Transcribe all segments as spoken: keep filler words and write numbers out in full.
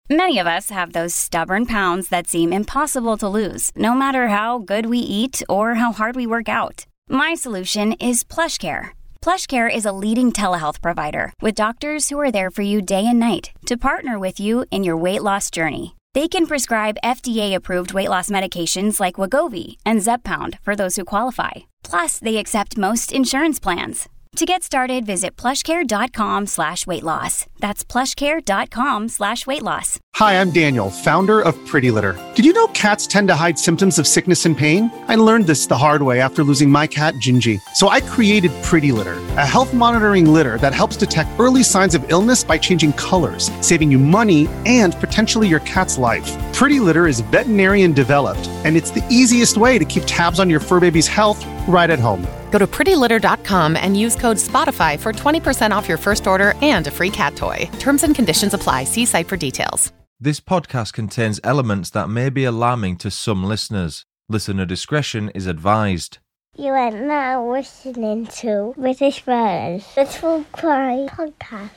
Many of us have those stubborn pounds that seem impossible to lose, no matter how good we eat or how hard we work out. My solution is PlushCare. PlushCare is a leading telehealth provider with doctors who are there for you day and night to partner with you in your weight loss journey. They can prescribe F D A-approved weight loss medications like Wegovy and Zepbound for those who qualify. Plus, they accept most insurance plans. To get started, visit plushcare.com slash weight loss. That's plushcare.com slash weight loss. Hi, I'm Daniel, founder of Pretty Litter. Did you know cats tend to hide symptoms of sickness and pain? I learned this the hard way after losing my cat, Gingy. So I created Pretty Litter, a health monitoring litter that helps detect early signs of illness by changing colors, saving you money and potentially your cat's life. Pretty Litter is veterinarian developed, and it's the easiest way to keep tabs on your fur baby's health right at home. Go to pretty litter dot com and use code SPOTIFY for twenty percent off your first order and a free cat toy. Terms and conditions apply. See site for details. This podcast contains elements that may be alarming to some listeners. Listener discretion is advised. You are now listening to British Brothers Little Cry Podcast.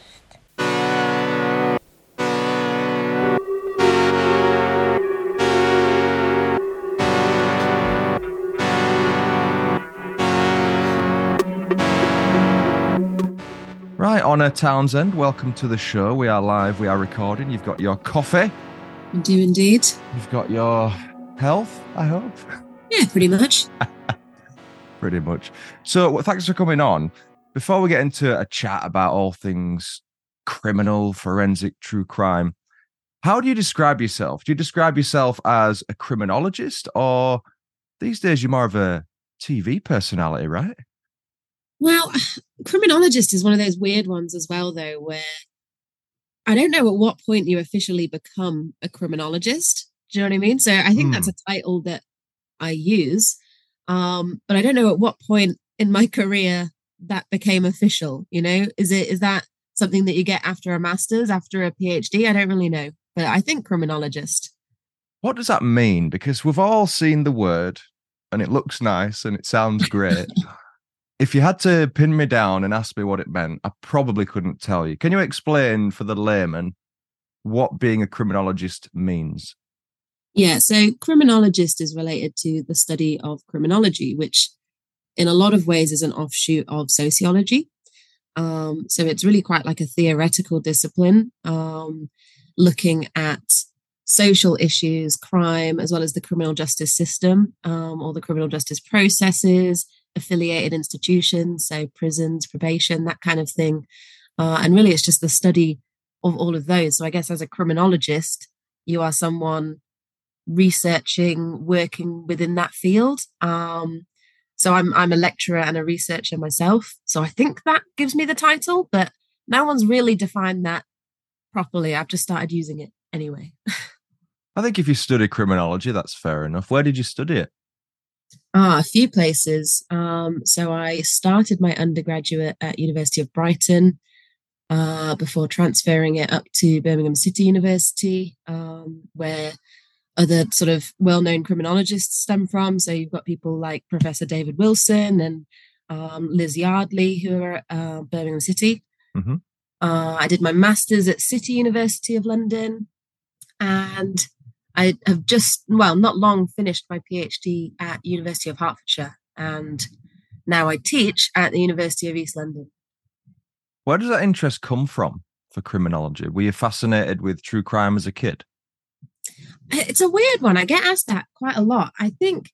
Right, Honor Townsend, welcome to the show. We are live, we are recording. You've got your coffee. I do indeed. You've got your health, I hope. Yeah, pretty much. Pretty much. So, well, thanks for coming on. Before we get into a chat about all things criminal, forensic, true crime, how do you describe yourself? Do you describe yourself as a criminologist, or these days you're more of a T V personality, right? Well, criminologist is one of those weird ones as well, though, where I don't know at what point you officially become a criminologist. Do you know what I mean? So I think mm. that's a title that I use, um, but I don't know at what point in my career that became official. You know, is it is that something that you get after a master's, after a PhD? I don't really know, but I think criminologist. What does that mean? Because we've all seen the word, and it looks nice and it sounds great. If you had to pin me down and ask me what it meant, I probably couldn't tell you. Can you explain for the layman what being a criminologist means? Yeah, so criminologist is related to the study of criminology, which in a lot of ways is an offshoot of sociology. Um, so it's really quite like a theoretical discipline, um, looking at social issues, crime, as well as the criminal justice system, um, or the criminal justice processes, affiliated institutions, so prisons, probation, that kind of thing. Uh, and really, it's just the study of all of those. So I guess as a criminologist, you are someone researching, working within that field. Um, so I'm I'm a lecturer and a researcher myself. So I think that gives me the title, but no one's really defined that properly. I've just started using it anyway. I think if you study criminology, that's fair enough. Where did you study it? Ah, a few places. Um, so I started my undergraduate at University of Brighton uh, before transferring it up to Birmingham City University, um, where other sort of well-known criminologists stem from. So you've got people like Professor David Wilson and um, Liz Yardley, who are at uh, Birmingham City. Mm-hmm. Uh, I did my master's at City University of London, and I have just, well, not long finished my PhD at University of Hertfordshire, and now I teach at the University of East London. Where does that interest come from for criminology? Were you fascinated with true crime as a kid? It's a weird one. I get asked that quite a lot. I think,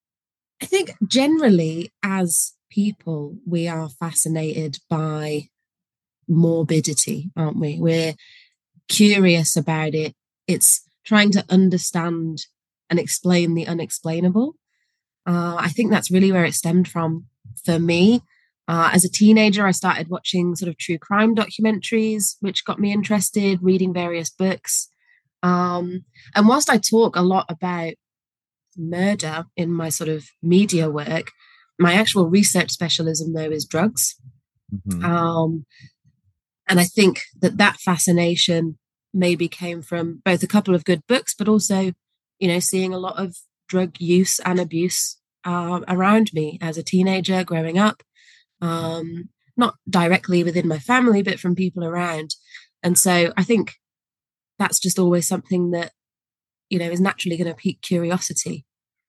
I think generally as people, we are fascinated by morbidity, aren't we? We're curious about it. It's trying to understand and explain the unexplainable. Uh, I think that's really where it stemmed from for me. Uh, as a teenager, I started watching sort of true crime documentaries, which got me interested, reading various books. Um, and whilst I talk a lot about murder in my sort of media work, my actual research specialism, though, is drugs. Mm-hmm. Um, and I think that that fascination maybe came from both a couple of good books, but also, you know, seeing a lot of drug use and abuse uh, around me as a teenager growing up, um, not directly within my family, but from people around. And so I think that's just always something that, you know, is naturally going to pique curiosity.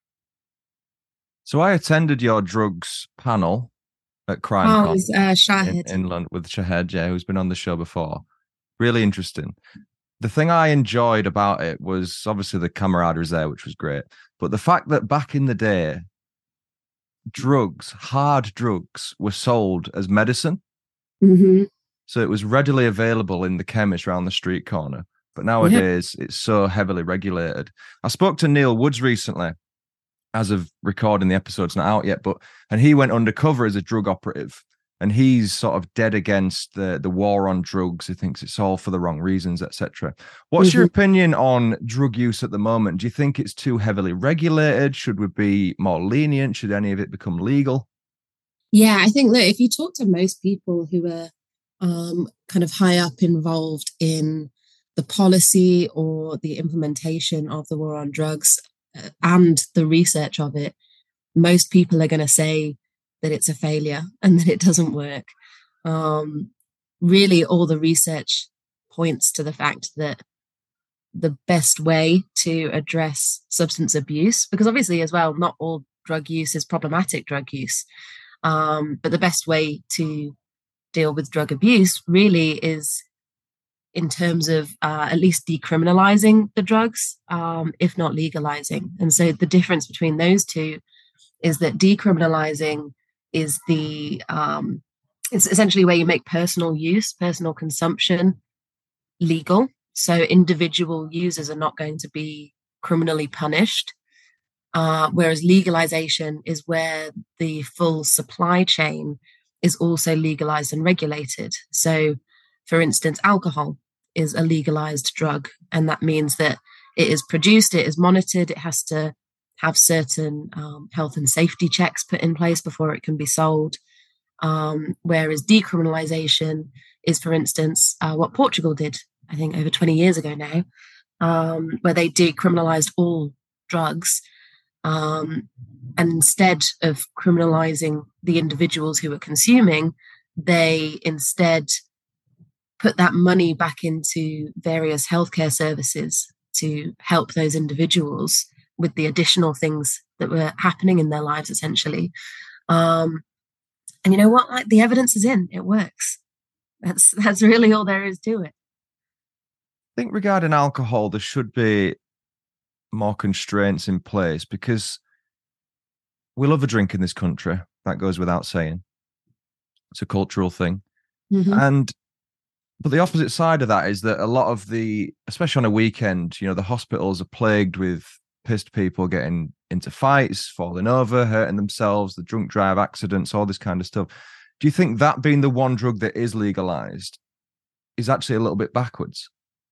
So I attended your drugs panel at Crime Oh, Con it was, uh, in, Shahid. in London with Shahid, yeah, who's been on the show before. Really interesting. The thing I enjoyed about it was obviously the camaraderie there, which was great. But the fact that back in the day, drugs, hard drugs, were sold as medicine. Mm-hmm. So it was readily available in the chemist around the street corner. But nowadays, yeah. it's so heavily regulated. I spoke to Neil Woods recently, as of recording the episode's not out yet, but and he went undercover as a drug operative. And he's sort of dead against the, the war on drugs. He thinks it's all for the wrong reasons, et cetera. What's mm-hmm. your opinion on drug use at the moment? Do you think it's too heavily regulated? Should we be more lenient? Should any of it become legal? Yeah, I think that if you talk to most people who are um, kind of high up involved in the policy or the implementation of the war on drugs uh, and the research of it, most people are going to say that it's a failure and that it doesn't work. Um, really, all the research points to the fact that the best way to address substance abuse, because obviously as well, not all drug use is problematic drug use, um, but the best way to deal with drug abuse really is in terms of uh, at least decriminalizing the drugs, um, if not legalizing. And so the difference between those two is that decriminalizing is the um, it's essentially where you make personal use, personal consumption legal. So individual users are not going to be criminally punished. Uh, whereas legalization is where the full supply chain is also legalized and regulated. So, for instance, alcohol is a legalized drug, and that means that it is produced, it is monitored, it has to have certain um, health and safety checks put in place before it can be sold. Um, whereas decriminalization is, for instance, uh, what Portugal did, I think over twenty years ago now, um, where they decriminalized all drugs. Um, and instead of criminalizing the individuals who were consuming, they instead put that money back into various healthcare services to help those individuals with the additional things that were happening in their lives, essentially. Um, and you know what? Like, the evidence is in, it works. That's that's really all there is to it. I think regarding alcohol, there should be more constraints in place because we love a drink in this country. That goes without saying. It's a cultural thing. Mm-hmm. And but the opposite side of that is that a lot of the, especially on a weekend, you know, the hospitals are plagued with pissed people getting into fights, falling over, hurting themselves, the drunk drive accidents, all this kind of stuff. Do you think that being the one drug that is legalized is actually a little bit backwards?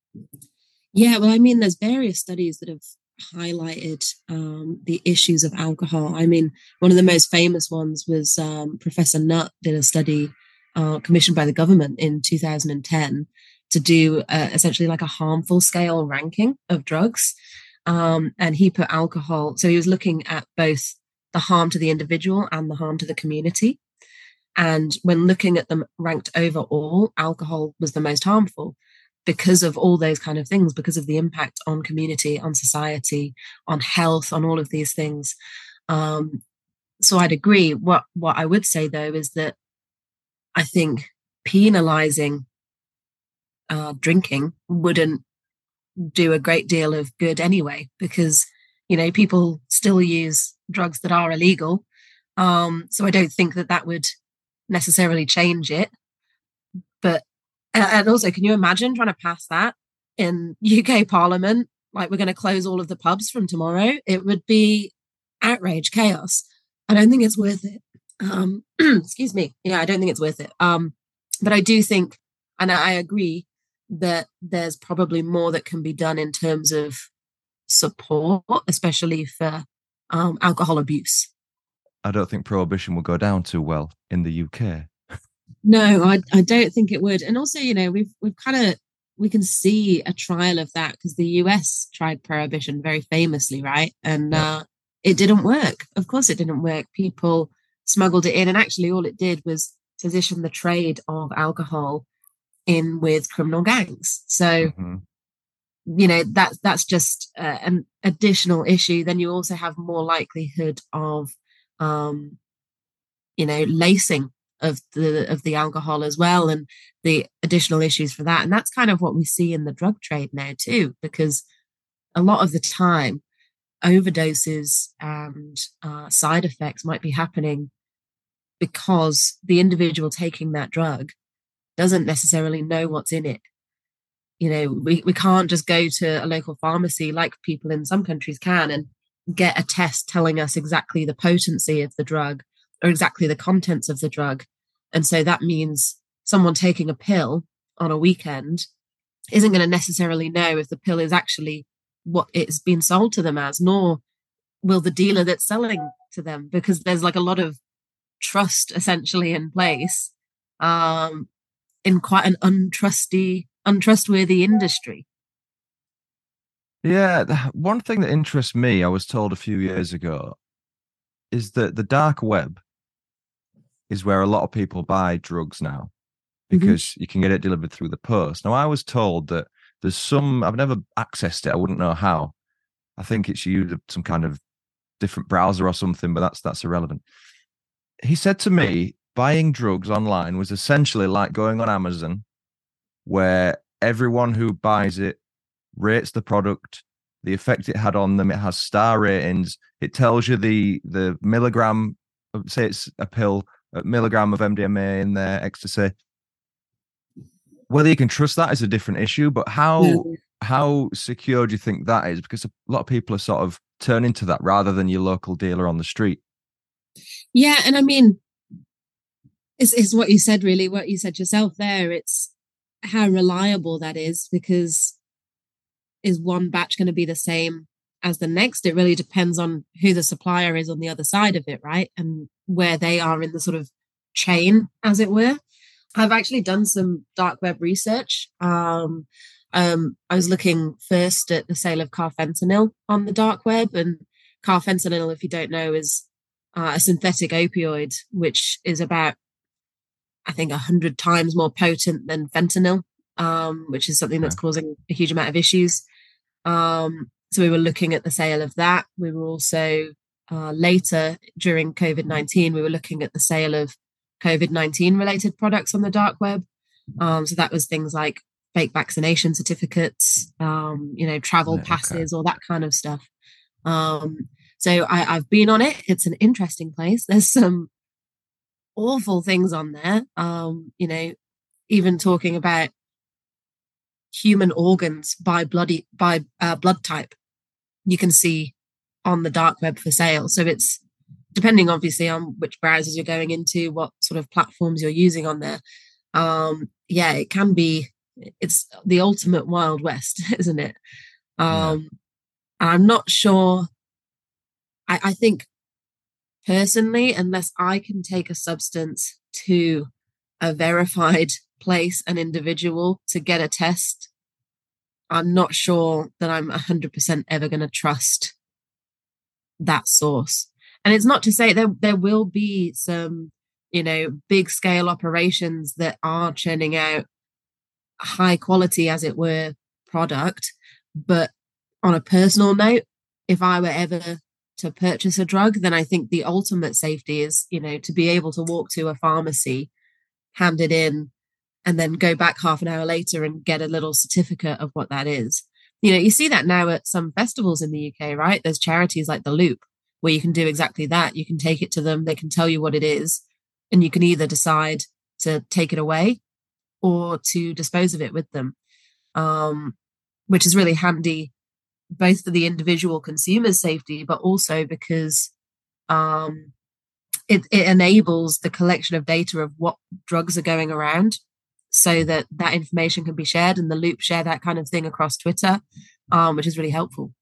Yeah, well, I mean, there's various studies that have highlighted um, the issues of alcohol. I mean, one of the most famous ones was um, Professor Nutt did a study uh, commissioned by the government in two thousand ten to do uh, essentially like a harmful scale ranking of drugs. Um, and he put alcohol, so he was looking at both the harm to the individual and the harm to the community. And when looking at them ranked overall, alcohol was the most harmful because of all those kind of things, because of the impact on community, on society, on health, on all of these things. Um, so I'd agree. What, what I would say, though, is that I think penalizing uh, drinking wouldn't do a great deal of good anyway, because, you know, people still use drugs that are illegal. Um, so I don't think that that would necessarily change it. But, and also, can you imagine trying to pass that in U K Parliament? Like, we're going to close all of the pubs from tomorrow. It would be outrage, chaos. I don't think it's worth it. Um, excuse me. Yeah, I don't think it's worth it. Um, but I do think, and I agree, that there's probably more that can be done in terms of support, especially for um, alcohol abuse. I don't think prohibition will go down too well in the U K. No, I, I don't think it would. And also, you know, we've we've kind of, we can see a trial of that because the U S tried prohibition very famously, right? And yeah. uh, it didn't work. Of course it didn't work. People smuggled it in, and actually all it did was position the trade of alcohol in with criminal gangs. So, mm-hmm. you know, that's that's just uh, an additional issue. Then you also have more likelihood of, um, you know, lacing of the of the alcohol as well, and the additional issues for that. And that's kind of what we see in the drug trade now too, because a lot of the time, overdoses and uh, side effects might be happening because the individual taking that drug doesn't necessarily know what's in it. You know, we, we can't just go to a local pharmacy like people in some countries can and get a test telling us exactly the potency of the drug or exactly the contents of the drug. And so that means someone taking a pill on a weekend isn't going to necessarily know if the pill is actually what it's been sold to them as, nor will the dealer that's selling to them, because there's like a lot of trust essentially in place um, in quite an untrusty, untrustworthy industry. Yeah, one thing that interests me, I was told a few years ago, is that the dark web is where a lot of people buy drugs now, because mm-hmm. you can get it delivered through the post. Now, I was told that there's some, I've never accessed it, I wouldn't know how. I think it's used some kind of different browser or something, but that's that's irrelevant. He said to me, buying drugs online was essentially like going on Amazon, where everyone who buys it rates the product, the effect it had on them. It has star ratings. It tells you the the milligram, say it's a pill, a milligram of M D M A in there, ecstasy. Whether you can trust that is a different issue, but how yeah. how secure do you think that is? Because a lot of people are sort of turning to that rather than your local dealer on the street. Yeah, and I mean, it's, it's what you said, really, what you said yourself there. It's how reliable that is, because is one batch going to be the same as the next? It really depends on who the supplier is on the other side of it, right? And where they are in the sort of chain, as it were. I've actually done some dark web research. Um, um, I was looking first at the sale of carfentanil on the dark web. And carfentanil, if you don't know, is uh, a synthetic opioid, which is about, I think, one hundred times more potent than fentanyl, um, which is something that's causing a huge amount of issues. Um, so we were looking at the sale of that. We were also, uh, later during COVID nineteen, we were looking at the sale of COVID nineteen related products on the dark web. Um, so that was things like fake vaccination certificates, um, you know, travel okay. passes, all that kind of stuff. Um, so I, I've been on it. It's an interesting place. There's some awful things on there. Um, you know, even talking about human organs by bloody by uh, blood type, you can see on the dark web for sale. So it's depending obviously on which browsers you're going into, what sort of platforms you're using on there. Um, yeah, it can be, it's the ultimate Wild West, isn't it? Um, yeah. I'm not sure. I, I think personally, unless I can take a substance to a verified place, an individual, to get a test, I'm not sure that I'm one hundred percent ever going to trust that source. And it's not to say there there will be some, you know, big scale operations that are churning out high quality, as it were, product. But on a personal note, if I were ever to purchase a drug, then I think the ultimate safety is, you know, to be able to walk to a pharmacy, hand it in, and then go back half an hour later and get a little certificate of what that is. You know, you see that now at some festivals in the U K, right? There's charities like the Loop, where you can do exactly that. You can take it to them, they can tell you what it is, and you can either decide to take it away or to dispose of it with them, um, which is really handy, both for the individual consumer's safety, but also because um, it, it enables the collection of data of what drugs are going around, so that that information can be shared, and the Loop share that kind of thing across Twitter, um, which is really helpful.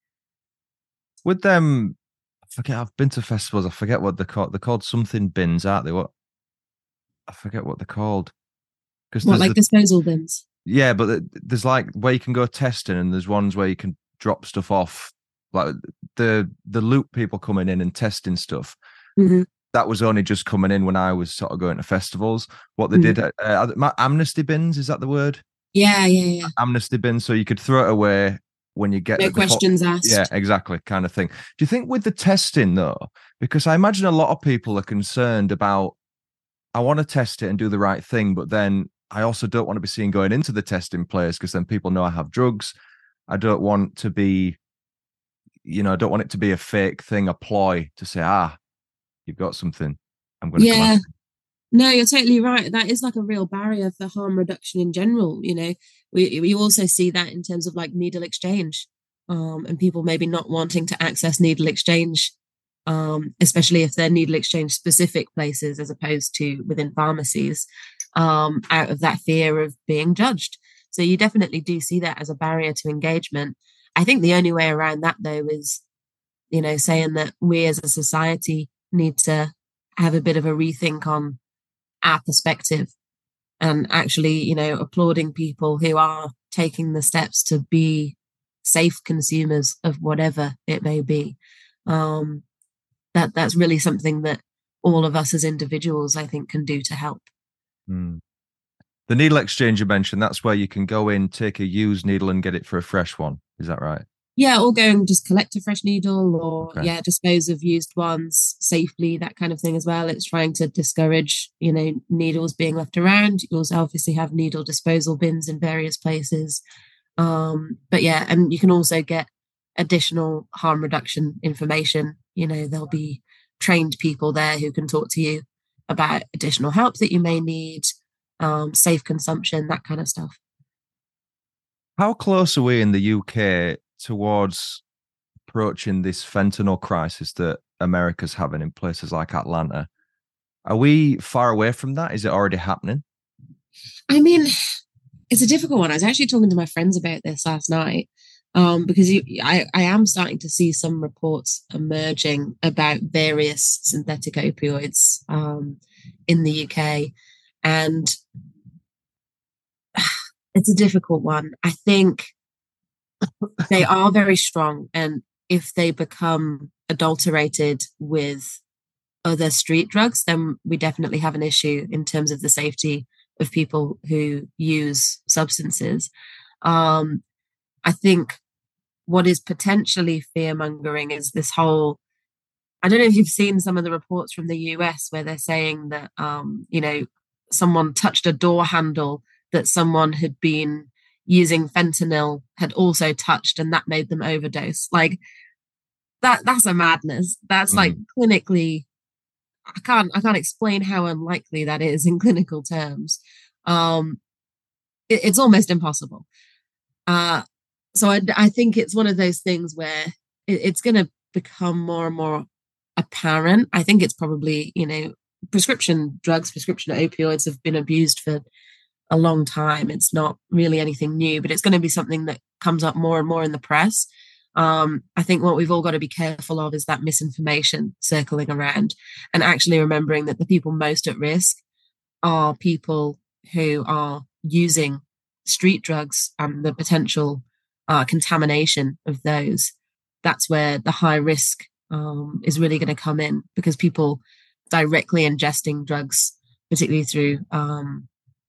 With them, I forget, I've been to festivals, I forget what they're called. They're called something bins, aren't they? What? I forget what they're called. What, like the, disposal bins? Yeah, but there's like where you can go testing, and there's ones where you can drop stuff off. Like the the Loop people coming in and testing stuff. Mm-hmm. That was only just coming in when I was sort of going to festivals. What they mm-hmm. did, uh, Amnesty bins, is that the word? Yeah, yeah, yeah. amnesty bin, so you could throw it away when you get No the default- questions asked. Yeah, exactly, kind of thing. Do you think with the testing though, because I imagine a lot of people are concerned about, I want to test it and do the right thing, but then I also don't want to be seen going into the testing place because then people know I have drugs. I don't want to be, you know, I don't want it to be a fake thing, a ploy to say, ah, you've got something. I'm going to Yeah. come after you. No, you're totally right. That is like a real barrier for harm reduction in general. You know, we we also see that in terms of like needle exchange, um, and people maybe not wanting to access needle exchange, um, especially if they're needle exchange specific places as opposed to within pharmacies, um, out of that fear of being judged. So you definitely do see that as a barrier to engagement. I think the only way around that though is, you know, saying that we as a society need to have a bit of a rethink on our perspective and actually, you know, applauding people who are taking the steps to be safe consumers of whatever it may be. Um, that that's really something that all of us as individuals, I think, can do to help. Mm. The needle exchange you mentioned, that's where you can go in, take a used needle and get it for a fresh one. Is that right? Yeah, or go and just collect a fresh needle or, Okay. yeah, dispose of used ones safely, that kind of thing as well. It's trying to discourage, you know, needles being left around. You also obviously have needle disposal bins in various places. Um, but yeah, and you can also get additional harm reduction information. You know, there'll be trained people there who can talk to you about additional help that you may need, um, safe consumption, that kind of stuff. How close are we in the U K towards approaching this fentanyl crisis that America's having in places like Atlanta? Are we far away from that? Is it already happening? I mean, it's a difficult one. I was actually talking to my friends about this last night, um, because you, I, I am starting to see some reports emerging about various synthetic opioids um, in the U K. And it's a difficult one. I think they are very strong. And if they become adulterated with other street drugs, then we definitely have an issue in terms of the safety of people who use substances. Um, I think what is potentially fear-mongering is this whole, I don't know if you've seen some of the reports from the U S where they're saying that, um, you know, someone touched a door handle that someone had been using fentanyl had also touched and that made them overdose. Like that, that's a madness. That's mm. like clinically, I can't, I can't explain how unlikely that is in clinical terms. Um, it, it's almost impossible. Uh, so I, I think it's one of those things where it, it's going to become more and more apparent. I think it's probably, you know, prescription drugs, prescription opioids have been abused for a long time. It's not really anything new, but it's going to be something that comes up more and more in the press. Um, I think what we've all got to be careful of is that misinformation circling around and actually remembering that the people most at risk are people who are using street drugs and the potential uh, contamination of those. That's where the high risk um, is really going to come in, because people directly ingesting drugs, particularly through um,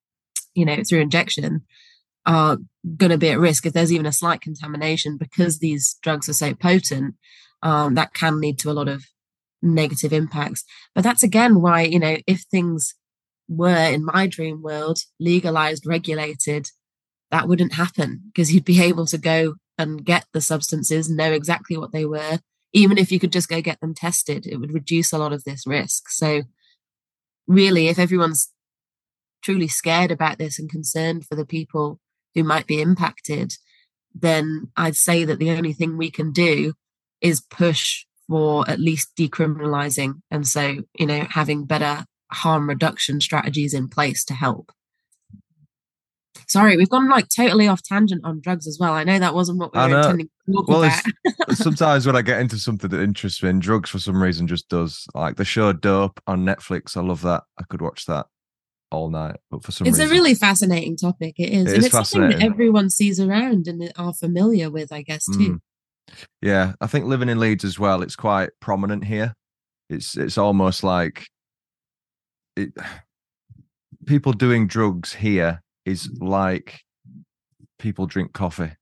you know, through injection, are going to be at risk if there's even a slight contamination, because these drugs are so potent. Um, that can lead to a lot of negative impacts. But that's again why, you know, if things were in my dream world legalized, regulated, that wouldn't happen, because you'd be able to go and get the substances, know exactly what they were. Even if you could just go get them tested, it would reduce a lot of this risk. So really, if everyone's truly scared about this and concerned for the people who might be impacted, then I'd say that the only thing we can do is push for at least decriminalizing. And so, you know, having better harm reduction strategies in place to help. Sorry, we've gone like totally off tangent on drugs as well. I know that wasn't what we were intending to talk well, about. Sometimes when I get into something that interests me, and drugs for some reason just does, like the show Dope on Netflix. I love that. I could watch that all night, but for some it's reason, a really fascinating topic. It is, it and is it's something that everyone sees around and are familiar with, I guess, too. Mm. Yeah, I think living in Leeds as well, it's quite prominent here. It's it's almost like it. People doing drugs here is like people drink coffee.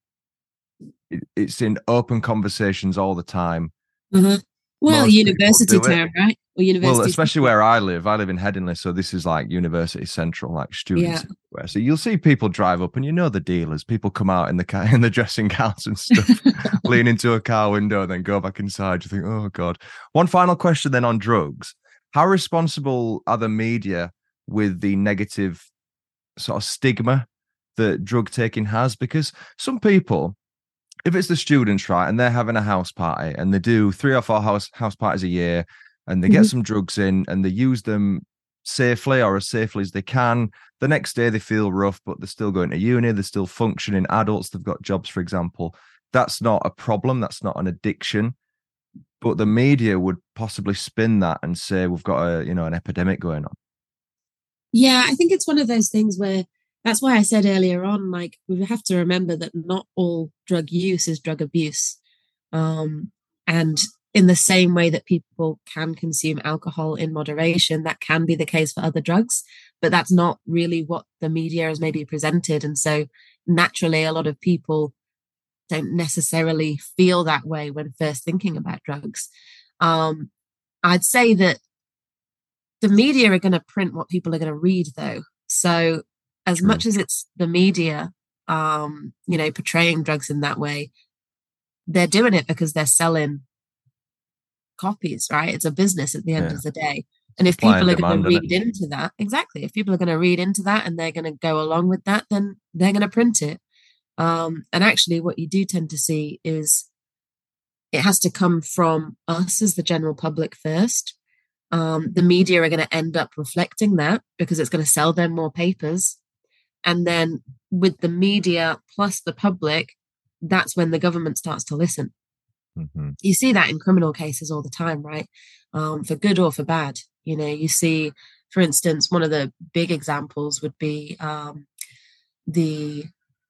It, it's in open conversations all the time. Uh-huh. Well, Most university people do it. town, right? Or university. Well, especially where I live. I live in Headingley, so this is like university central, like students Yeah. everywhere. So you'll see people drive up, and you know the dealers. People come out in the car, in the dressing gowns and stuff, lean into a car window, and then go back inside. You think, oh god. One final question then on drugs: how responsible are the media with the negative sort of stigma that drug taking has? Because some people, if it's the students, right, and they're having a house party and they do three or four house house parties a year and they get Mhm. some drugs in and they use them safely or as safely as they can, the next day they feel rough, but they're still going to uni, they're still functioning adults, they've got jobs, for example. That's not a problem. That's not an addiction. But the media would possibly spin that and say we've got a, you know, an epidemic going on. Yeah, I think it's one of those things where that's why I said earlier on, like, we have to remember that not all drug use is drug abuse. Um, and in the same way that people can consume alcohol in moderation, that can be the case for other drugs, but that's not really what the media has maybe presented. And so naturally, a lot of people don't necessarily feel that way when first thinking about drugs. Um, I'd say that the media are going to print what people are going to read, though. So as True. much as it's the media, um, you know, portraying drugs in that way, they're doing it because they're selling copies, right? It's a business at the end Yeah. of the day. And if Supply people and are going to demand, read into that, exactly, if people are going to read into that and they're going to go along with that, then they're going to print it. Um, and actually, what you do tend to see is it has to come from us as the general public first. Um, the media are going to end up reflecting that because it's going to sell them more papers. And then with the media plus the public, that's when the government starts to listen. Mm-hmm. You see that in criminal cases all the time, right? Um, for good or for bad. You know, you see, for instance, one of the big examples would be um, the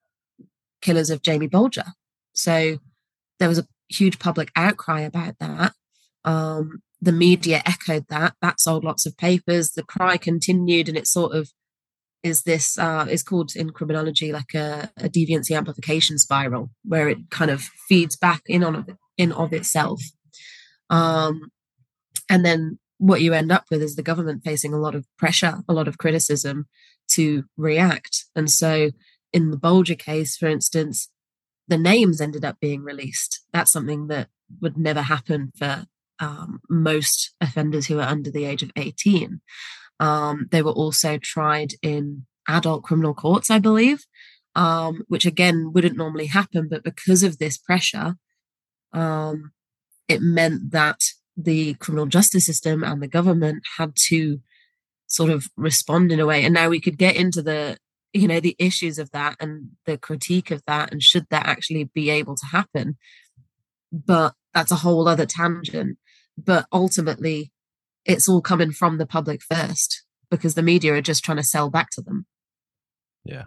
killers of Jamie Bolger. So there was a huge public outcry about that. Um, the media echoed that. That sold lots of papers. The cry continued, and it sort of is this, uh, is called in criminology like a, a deviancy amplification spiral, where it kind of feeds back in on in of itself. Um, and then what you end up with is the government facing a lot of pressure, a lot of criticism to react. And so in the Bolger case, for instance, the names ended up being released. That's something that would never happen for um, most offenders who are under the age of eighteen. Um, they were also tried in adult criminal courts, I believe, um, which again wouldn't normally happen. But because of this pressure, um, it meant that the criminal justice system and the government had to sort of respond in a way. And now we could get into the, you know, the issues of that and the critique of that, and should that actually be able to happen? But that's a whole other tangent. But ultimately, it's all coming from the public first because the media are just trying to sell back to them. Yeah,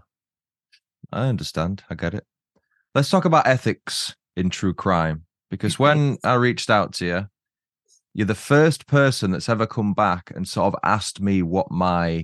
I understand. I get it. Let's talk about ethics in true crime, because when I reached out to you, you're the first person that's ever come back and sort of asked me what my,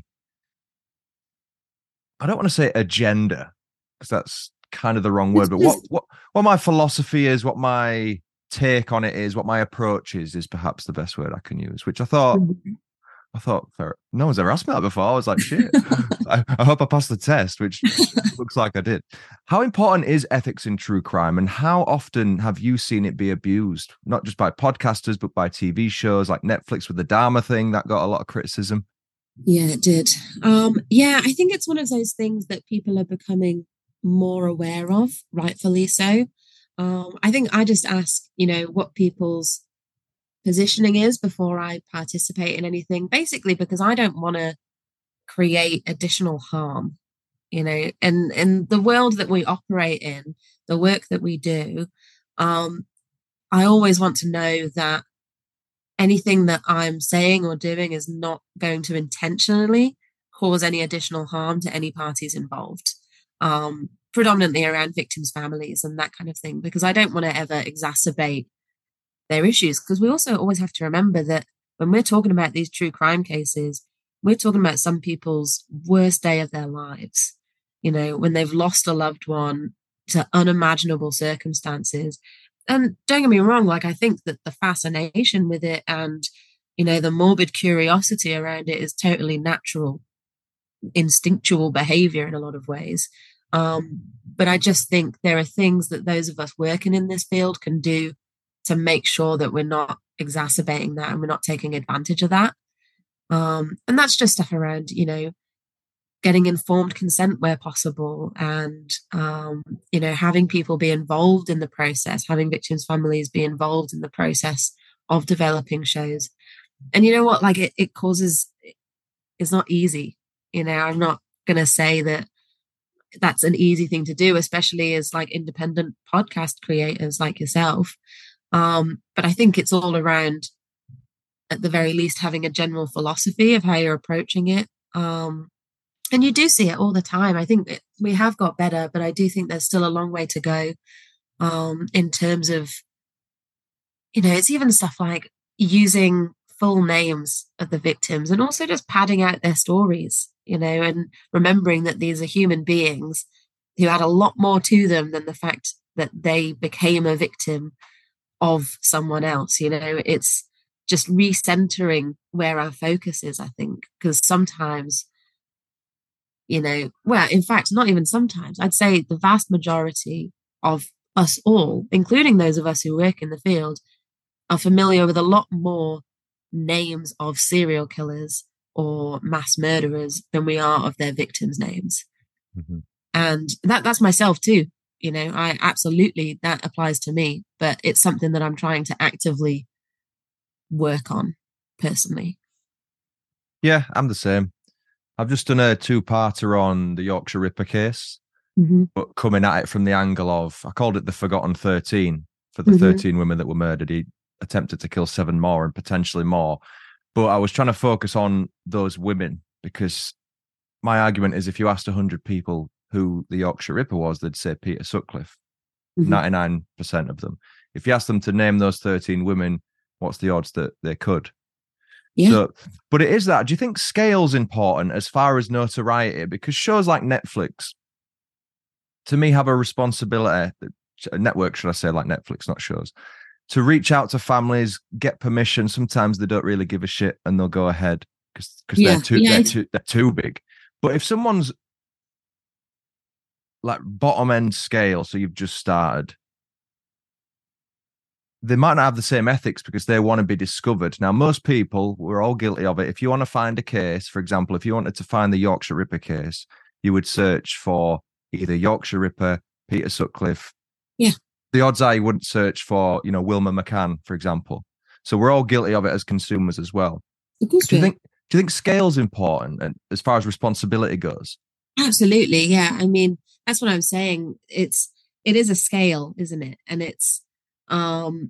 I don't want to say agenda, because that's kind of the wrong word, but what, what, what my philosophy is, what my take on it is, what my approach is, is perhaps the best word I can use, which I thought, I thought, no one's ever asked me that before. I was like, shit, I, I hope I passed the test, which looks like I did. How important is ethics in true crime, and how often have you seen it be abused? Not just by podcasters, but by T V shows like Netflix with the Dharma thing that got a lot of criticism. Yeah, it did. Um, yeah, I think it's one of those things that people are becoming more aware of, rightfully so. Um, I think I just ask, you know, what people's positioning is before I participate in anything, basically because I don't want to create additional harm, you know, and in the world that we operate in, the work that we do, um, I always want to know that anything that I'm saying or doing is not going to intentionally cause any additional harm to any parties involved, um, predominantly around victims' families and that kind of thing, because I don't want to ever exacerbate their issues. Because we also always have to remember that when we're talking about these true crime cases, we're talking about some people's worst day of their lives. you know, when they've lost a loved one to unimaginable circumstances. And don't get me wrong, like I think that the fascination with it and, you know, the morbid curiosity around it is totally natural, instinctual behavior in a lot of ways. Um, but I just think there are things that those of us working in this field can do to make sure that we're not exacerbating that and we're not taking advantage of that. Um, and that's just stuff around, you know, getting informed consent where possible and, um, you know, having people be involved in the process, having victims' families be involved in the process of developing shows. And you know what, like it, it causes, it's not easy. You know, I'm not going to say that that's an easy thing to do, especially as like independent podcast creators like yourself. Um, but I think it's all around, at the very least, having a general philosophy of how you're approaching it. Um, and you do see it all the time. I think that we have got better, but I do think there's still a long way to go um, in terms of, you know, it's even stuff like using full names of the victims and also just padding out their stories, you know, and remembering that these are human beings who had a lot more to them than the fact that they became a victim of someone else. You know, it's just recentering where our focus is, I think, because sometimes, you know, well, in fact, not even sometimes, I'd say the vast majority of us all, including those of us who work in the field, are familiar with a lot more names of serial killers or mass murderers than we are of their victims' names. Mm-hmm. And that that's myself too. You know, I absolutely, that applies to me, but it's something that I'm trying to actively work on personally. Yeah, I'm the same. I've just done a two-parter on the Yorkshire Ripper case, mm-hmm. but coming at it from the angle of, I called it the Forgotten thirteen, for the mm-hmm. thirteen women that were murdered. He attempted to kill seven more and potentially more. But I was trying to focus on those women because my argument is if you asked one hundred people who the Yorkshire Ripper was, they'd say Peter Sutcliffe, mm-hmm. ninety-nine percent of them. If you asked them to name those thirteen women, what's the odds that they could? Yeah. So, but it is that. Do you think scale's important as far as notoriety? Because shows like Netflix, to me, have a responsibility, a network, should I say, like Netflix, not shows, to reach out to families, get permission. Sometimes they don't really give a shit and they'll go ahead because yeah, they're too yeah. they're too they're too big. But if someone's like bottom end scale, so you've just started, they might not have the same ethics because they want to be discovered. Now, most people, we're all guilty of it. If you want to find a case, for example, if you wanted to find the Yorkshire Ripper case, you would search for either Yorkshire Ripper, Peter Sutcliffe. Yeah. The odds are you wouldn't search for, you know, Wilma McCann, for example. So we're all guilty of it as consumers as well. Do you think do you think scale's important and as far as responsibility goes? Absolutely, yeah. I mean, that's what I'm saying. It's it is a scale, isn't it? And it's um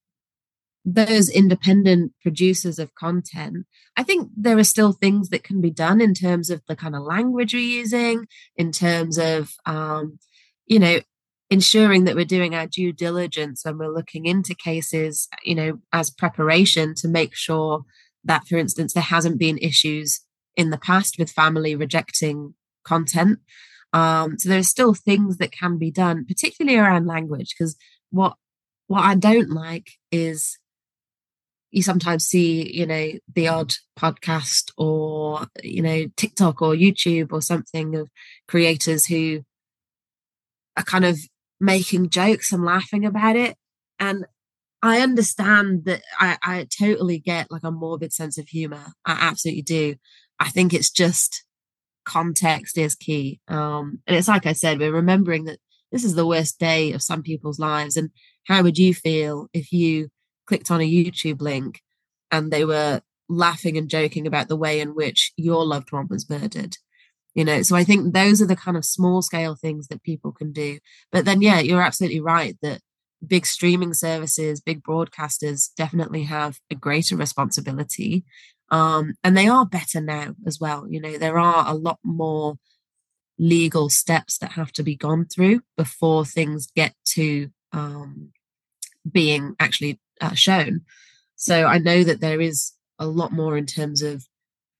those independent producers of content. I think there are still things that can be done in terms of the kind of language we're using, in terms of um, you know, ensuring that we're doing our due diligence when we're looking into cases, you know, as preparation to make sure that, for instance, there hasn't been issues in the past with family rejecting content. Um, so there's still things that can be done, particularly around language, because what what I don't like is you sometimes see, you know, the odd podcast or, you know, TikTok or YouTube or something of creators who are kind of making jokes and laughing about it. And I understand that I, I totally get like a morbid sense of humor. I absolutely do. I think it's just context is key. Um, and it's like I said, we're remembering that this is the worst day of some people's lives. And how would you feel if you clicked on a YouTube link and they were laughing and joking about the way in which your loved one was murdered? You know, so I think those are the kind of small scale things that people can do. But then, yeah, you're absolutely right that big streaming services, big broadcasters definitely have a greater responsibility. Um, and they are better now as well. You know, there are a lot more legal steps that have to be gone through before things get to um, being actually uh, shown. So I know that there is a lot more in terms of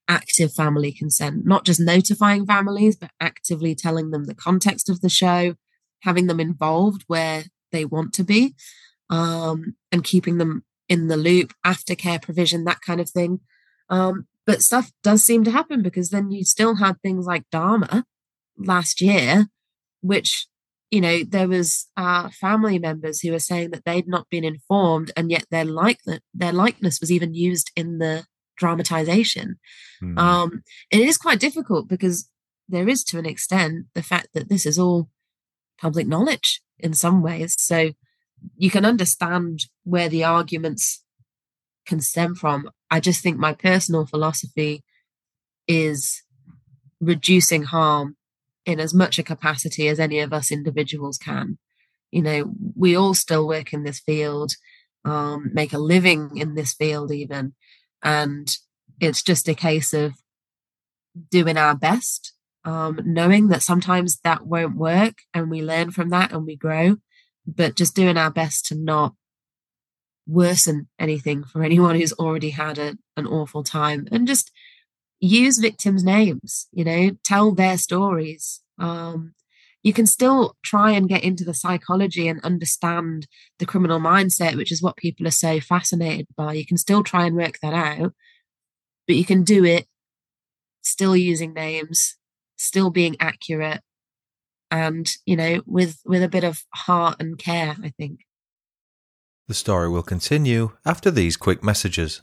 active family consent, not just notifying families, but actively telling them the context of the show, having them involved where they want to be, um, and keeping them in the loop, aftercare provision, that kind of thing. Um, but stuff does seem to happen, because then you still had things like Dharma last year, which, you know, there was uh, family members who were saying that they'd not been informed, and yet their like their likeness was even used in the dramatization. Mm. Um, and it is quite difficult, because there is, to an extent, the fact that this is all public knowledge in some ways. So you can understand where the arguments can stem from. I just think my personal philosophy is reducing harm in as much a capacity as any of us individuals can. You know, we all still work in this field, um, make a living in this field even, and it's just a case of doing our best, um, knowing that sometimes that won't work, and we learn from that and we grow, but just doing our best to not worsen anything for anyone who's already had a, an awful time, and just use victims' names, you know, tell their stories. Um, you can still try and get into the psychology and understand the criminal mindset, which is what people are so fascinated by. You can still try and work that out, but you can do it still using names, still being accurate, and, you know, with, with a bit of heart and care, I think. The story will continue after these quick messages.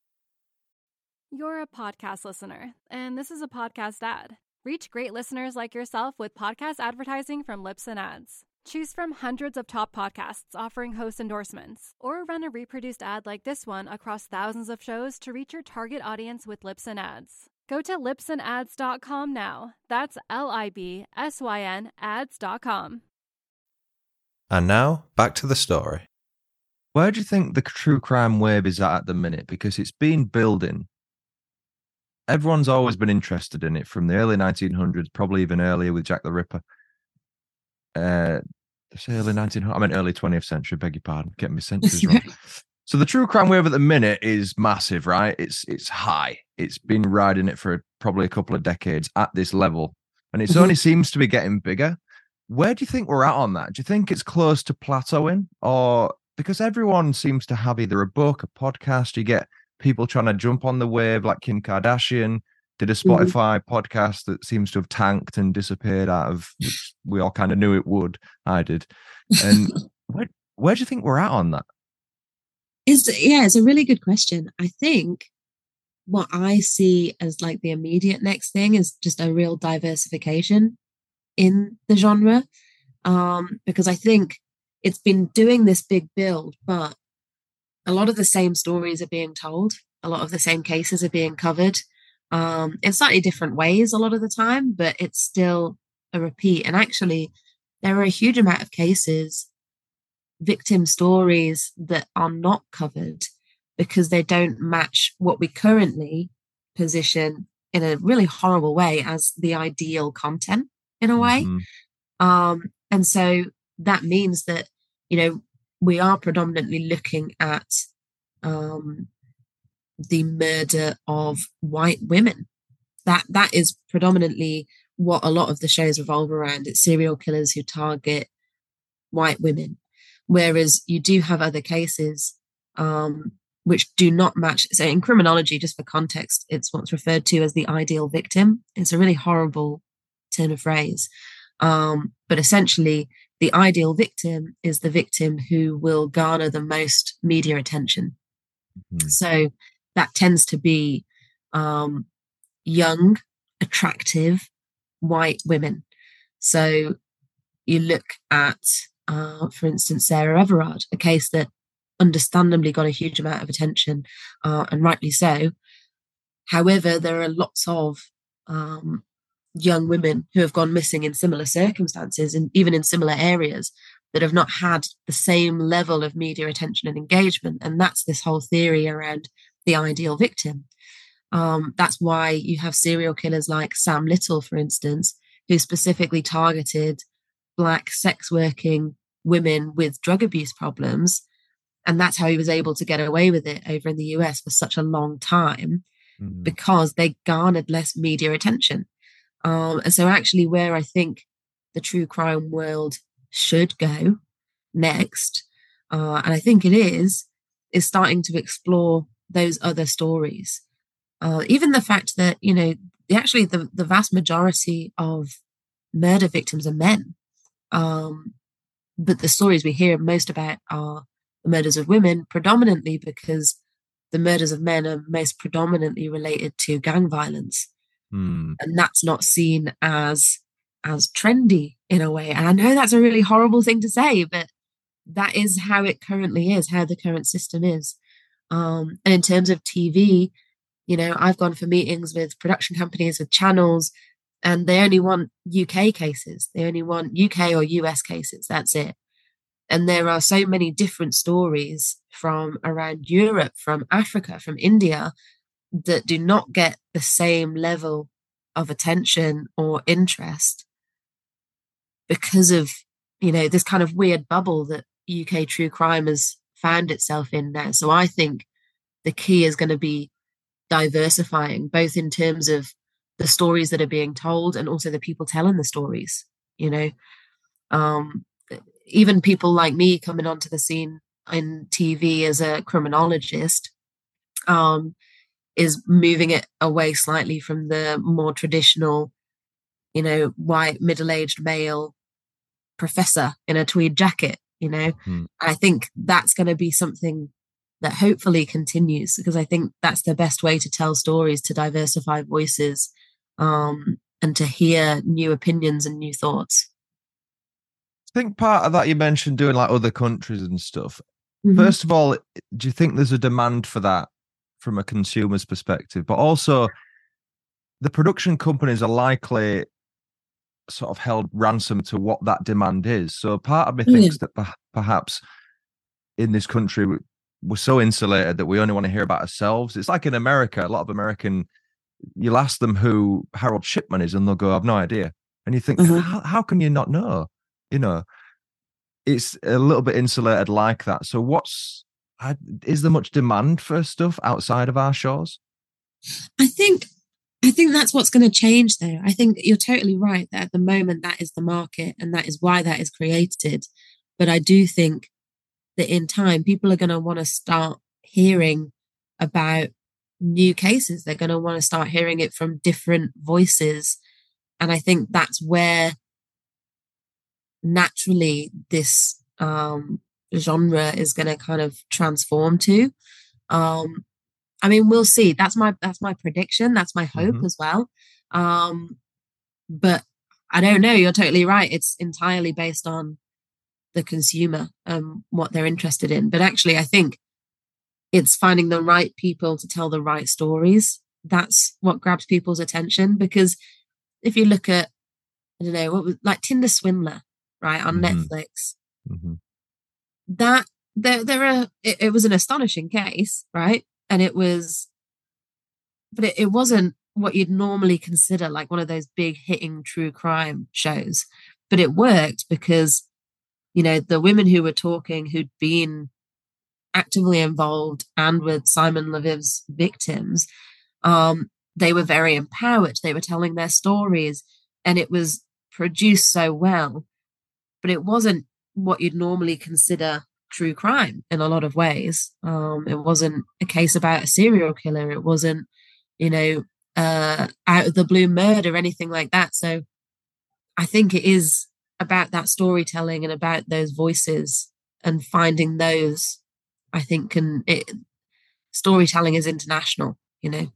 You're a podcast listener, and this is a podcast ad. Reach great listeners like yourself with podcast advertising from Libsyn Ads. Choose from hundreds of top podcasts offering host endorsements, or run a reproduced ad like this one across thousands of shows to reach your target audience with Libsyn Ads. Go to libsyn ads dot com now. That's L I B S Y N ads dot com. And now, back to the story. Where do you think the true crime wave is at at the minute? Because it's been building. Everyone's always been interested in it from the early nineteen hundreds, probably even earlier with Jack the Ripper. Uh, say early nineteen hundreds, I mean early twentieth century, beg your pardon, getting my centuries wrong. So the true crime wave at the minute is massive, right? It's it's high. It's been riding it for probably a couple of decades at this level, and it only seems to be getting bigger. Where do you think we're at on that? Do you think it's close to plateauing, or because everyone seems to have either a book, a podcast, you get people trying to jump on the wave, like Kim Kardashian did a Spotify mm-hmm. podcast that seems to have tanked and disappeared out of, which we all kind of knew it would. I did. And where, where do you think we're at on that? Is yeah, it's a really good question. I think what I see as like the immediate next thing is just a real diversification in the genre, um, because I think it's been doing this big build, but a lot of the same stories are being told. A lot of the same cases are being covered um, in slightly different ways a lot of the time, but it's still a repeat. And actually, there are a huge amount of cases, victim stories that are not covered because they don't match what we currently position in a really horrible way as the ideal content in a way. Mm-hmm. Um, and so that means that, you know, we are predominantly looking at um, the murder of white women. That that is predominantly what a lot of the shows revolve around. It's serial killers who target white women, whereas you do have other cases um, which do not match. So in criminology, just for context, it's what's referred to as the ideal victim. It's a really horrible turn of phrase, um, but essentially, the ideal victim is the victim who will garner the most media attention. Mm-hmm. So that tends to be um, young, attractive, white women. So you look at, uh, for instance, Sarah Everard, a case that understandably got a huge amount of attention, uh, and rightly so. However, there are lots of um, young women who have gone missing in similar circumstances and even in similar areas that have not had the same level of media attention and engagement. And that's this whole theory around the ideal victim. Um, that's why you have serial killers like Sam Little, for instance, who specifically targeted Black sex working women with drug abuse problems. And that's how he was able to get away with it over in the U S for such a long time. Mm. because they garnered less media attention. Um, and so actually where I think the true crime world should go next, uh, and I think it is, is starting to explore those other stories. Uh, even the fact that, you know, actually the, the vast majority of murder victims are men. Um, but the stories we hear most about are the murders of women, predominantly because the murders of men are most predominantly related to gang violence. Mm. And that's not seen as as trendy in a way. And I know that's a really horrible thing to say, but that is how it currently is, how the current system is. Um, and in terms of T V, you know, I've gone for meetings with production companies, with channels, and they only want U K cases. They only want U K or U S cases. That's it. And there are so many different stories from around Europe, from Africa, from India, that do not get the same level of attention or interest because of, you know, this kind of weird bubble that U K true crime has found itself in now. So I think the key is going to be diversifying, both in terms of the stories that are being told and also the people telling the stories. You know, um, even people like me coming onto the scene in T V as a criminologist um, is moving it away slightly from the more traditional, you know, white middle-aged male professor in a tweed jacket. You know, Mm. I think that's going to be something that hopefully continues, because I think that's the best way to tell stories, to diversify voices, um, and to hear new opinions and new thoughts. I think part of that you mentioned doing like other countries and stuff. Mm-hmm. First of all, do you think there's a demand for that from a consumer's perspective? But also, the production companies are likely sort of held ransom to what that demand is. So part of me thinks Yeah. that perhaps in this country we're so insulated that we only want to hear about ourselves. It's like in America, a lot of American, you'll ask them who Harold Shipman is and they'll go, I've no idea. And you think, Uh-huh. how, how can you not know? You know, it's a little bit insulated like that. So what's, is there much demand for stuff outside of our shores? I think I think that's what's going to change, though. I think you're totally right that at the moment that is the market and that is why that is created. But I do think that in time, people are going to want to start hearing about new cases. They're going to want to start hearing it from different voices. And I think that's where naturally this um, genre is going to kind of transform to. Um, I mean, we'll see. That's my that's my prediction. That's my hope Mm-hmm. as well. Um, but I don't know. You're totally right. It's entirely based on the consumer and um, what they're interested in. But actually, I think it's finding the right people to tell the right stories. That's what grabs people's attention. Because if you look at, I don't know, what was like Tinder Swindler, right, on Mm-hmm. Netflix, Mm-hmm. that there there are it, it was an astonishing case, right? And it was, but it, it wasn't what you'd normally consider like one of those big hitting true crime shows. But it worked because, you know, the women who were talking, who'd been actively involved and with Simon Leviv's victims, um, they were very empowered. They were telling their stories and it was produced so well. But it wasn't what you'd normally consider true crime in a lot of ways. Um, it wasn't a case about a serial killer. It wasn't, you know, uh, out of the blue murder or anything like that. So I think it is about that storytelling and about those voices and finding those. I think can it, storytelling is international, you know.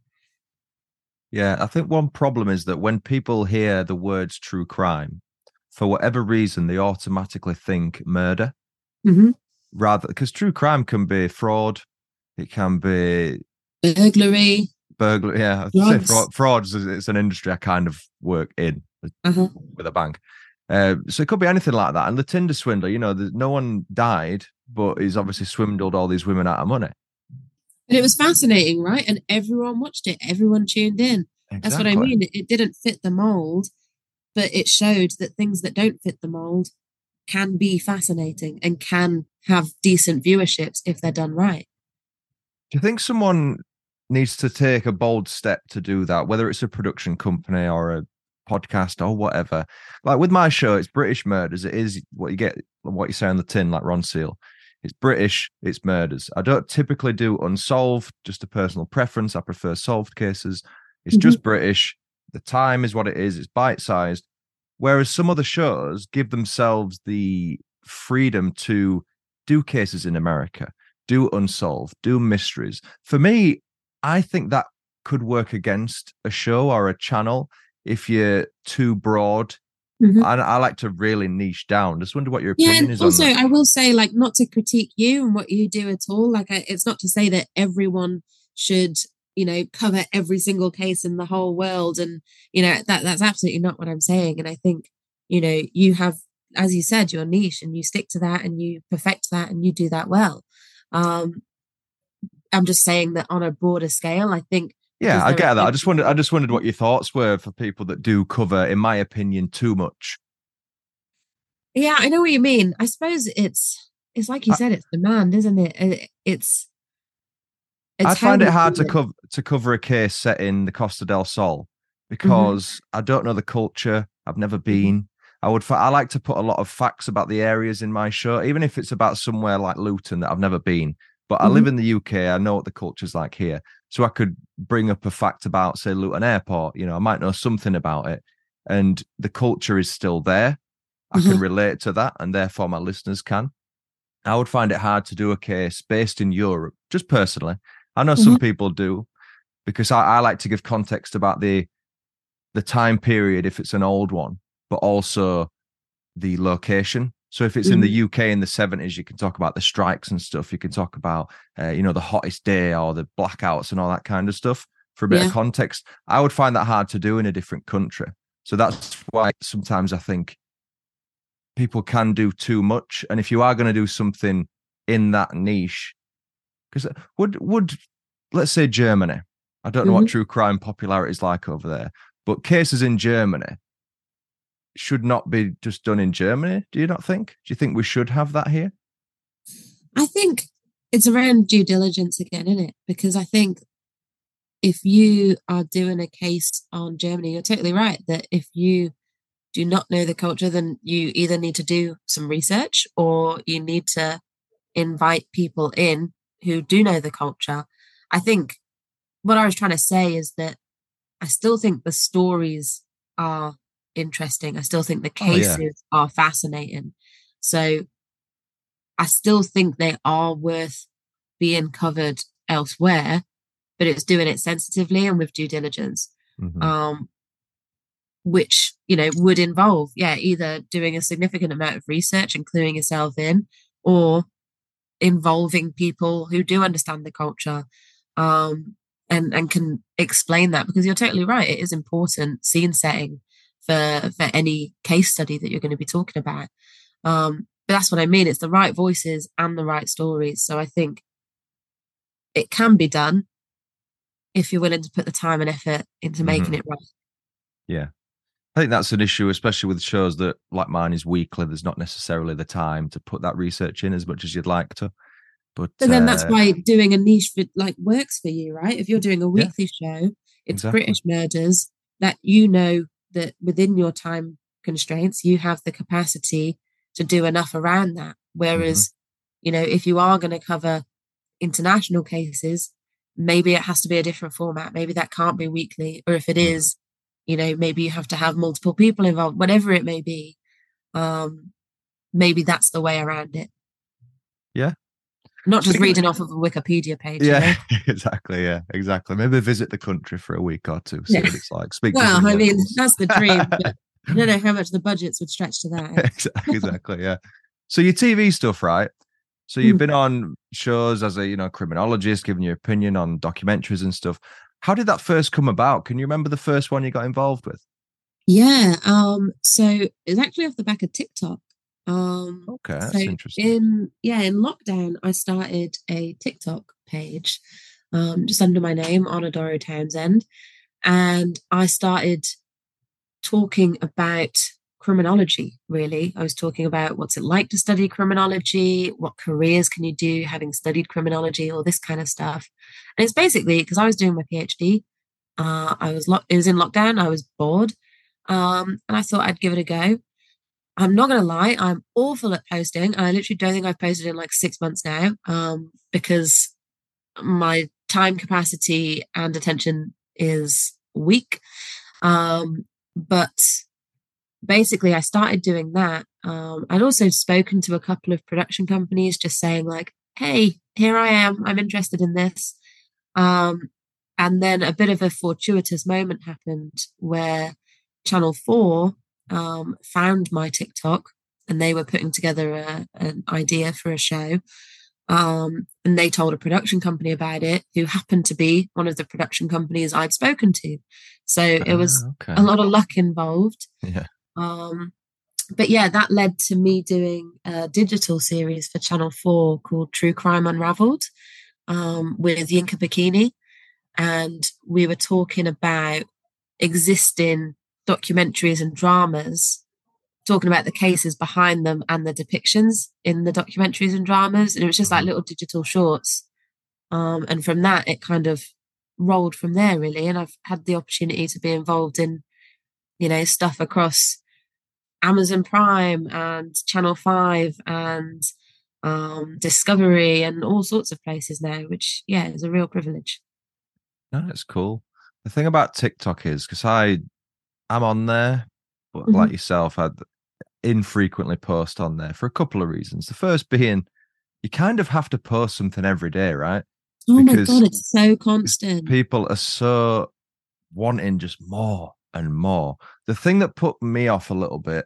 Yeah, I think one problem is that when people hear the words true crime, for whatever reason, they automatically think murder. Mm-hmm. Rather, because true crime can be fraud, it can be burglary, burglary. Yeah, I'd say fraud, fraud is it's an industry I kind of work in uh-huh. with a bank. Uh, so it could be anything like that. And the Tinder swindler, you know, no one died, but he's obviously swindled all these women out of money. And it was fascinating, right? And everyone watched it. Everyone tuned in. Exactly. That's what I mean. It, it didn't fit the mold, but it showed that things that don't fit the mold can be fascinating and can have decent viewerships if they're done right. Do you think someone needs to take a bold step to do that, whether it's a production company or a podcast or whatever. Like with my show, it's British Murders. It is what you get, what you say on the tin, like Ron Seal. It's British, it's murders. I don't typically do unsolved, just a personal preference. I prefer solved cases. It's mm-hmm. just British. The time is what it is. It's bite-sized. Whereas some other shows give themselves the freedom to do cases in America, do unsolved, do mysteries. For me, I think that could work against a show or a channel if you're too broad. Mm-hmm. I, I like to really niche down. Just wonder what your opinion yeah, is also, on that. I will say, like, not to critique you and what you do at all. Like, I, it's not to say that everyone should, you know, cover every single case in the whole world. And, you know, that that's absolutely not what I'm saying. And I think, you know, you have, as you said, your niche and you stick to that and you perfect that and you do that well. Um, I'm just saying that on a broader scale, I think. Yeah, I get that. I just wondered. I just wondered what your thoughts were for people that do cover, in my opinion, too much. Yeah, I know what you mean. I suppose it's it's like you I, said, it's demand, isn't it? It's. it's I find it hard to cover to cover a case set in the Costa del Sol because mm-hmm. I don't know the culture. I've never been. Mm-hmm. I would. I like to put a lot of facts about the areas in my show, even if it's about somewhere like Luton that I've never been. But I mm-hmm. live in the U K. I know what the culture's like here. So I could bring up a fact about, say, Luton Airport. You know, I might know something about it. And the culture is still there. I mm-hmm. can relate to that. And therefore, my listeners can. I would find it hard to do a case based in Europe, just personally. I know mm-hmm. some people do, because I, I like to give context about the the time period, if it's an old one, but also the location. So if it's mm-hmm. in the U K in the seventies, you can talk about the strikes and stuff. You can talk about, uh, you know, the hottest day or the blackouts and all that kind of stuff for a bit yeah. of context. I would find that hard to do in a different country. So that's why sometimes I think people can do too much. And if you are going to do something in that niche, because would, would, let's say Germany, I don't know mm-hmm. what true crime popularity is like over there, but cases in Germany should not be just done in Germany, do you not think? Do you think we should have that here? I think it's around due diligence again, isn't it? Because I think if you are doing a case on Germany, you're totally right that if you do not know the culture, then you either need to do some research or you need to invite people in who do know the culture. I think what I was trying to say is that I still think the stories are interesting. I still think the cases oh, yeah. are fascinating. So I still think they are worth being covered elsewhere, but it's doing it sensitively and with due diligence, mm-hmm. um, which, you know, would involve, yeah, either doing a significant amount of research and cluing yourself in, or involving people who do understand the culture um, and, and can explain that, because you're totally right. It is important scene setting for for any case study that you're going to be talking about. Um, but that's what I mean. It's the right voices and the right stories. So I think it can be done if you're willing to put the time and effort into making mm-hmm. it right. Yeah. I think that's an issue, especially with shows that, like mine, is weekly. There's not necessarily the time to put that research in as much as you'd like to. But, but then uh, that's why doing a niche for, like works for you, right? If you're doing a weekly yeah, show, it's exactly. British Murders, that you know that within your time constraints, you have the capacity to do enough around that. Whereas, mm-hmm. you know, if you are going to cover international cases, maybe it has to be a different format. Maybe that can't be weekly. Or if it mm-hmm. is, you know, maybe you have to have multiple people involved, whatever it may be. Um, maybe that's the way around it. Yeah. Not just reading off of a Wikipedia page. Yeah, you know? exactly. Yeah, exactly. Maybe visit the country for a week or two, see yeah. what it's like. Speak well, to I mean, that's the dream. But I don't know how much the budgets would stretch to that. Exactly, yeah. So your T V stuff, right? So you've mm. been on shows as a, you know, criminologist, giving your opinion on documentaries and stuff. How did that first come about? Can you remember the first one you got involved with? Yeah. Um. So it's actually off the back of TikTok. Um, okay, that's so interesting. In yeah, in lockdown, I started a TikTok page, um, just under my name, Onodoro Townsend, and I started talking about criminology, really. I was talking about what's it like to study criminology, what careers can you do having studied criminology, all this kind of stuff. And it's basically because I was doing my PhD. Uh, I was lo- it was in lockdown. I was bored, um, and I thought I'd give it a go. I'm not going to lie, I'm awful at posting. I literally don't think I've posted in like six months now, um, because my time capacity and attention is weak. Um, but basically, I started doing that. Um, I'd also spoken to a couple of production companies just saying like, hey, here I am. I'm interested in this. Um, and then a bit of a fortuitous moment happened where Channel four um, found my TikTok and they were putting together a, an idea for a show. Um, and they told a production company about it, who happened to be one of the production companies I'd spoken to. So it was uh, okay. a lot of luck involved. Yeah. Um, but yeah, that led to me doing a digital series for Channel four called True Crime Unraveled, um, with Yinka Bikini. And we were talking about existing documentaries and dramas, talking about the cases behind them and the depictions in the documentaries and dramas. And it was just like little digital shorts. Um, and from that, it kind of rolled from there, really. And I've had the opportunity to be involved in, you know, stuff across Amazon Prime and Channel five and um, Discovery and all sorts of places now, which, yeah, is a real privilege. No, it's cool. The thing about TikTok is, because I, I'm on there, but Mhm. like yourself, I infrequently post on there for a couple of reasons. The first being, you kind of have to post something every day, right? Oh Because my God, it's so constant. people are so wanting just more and more. The thing that put me off a little bit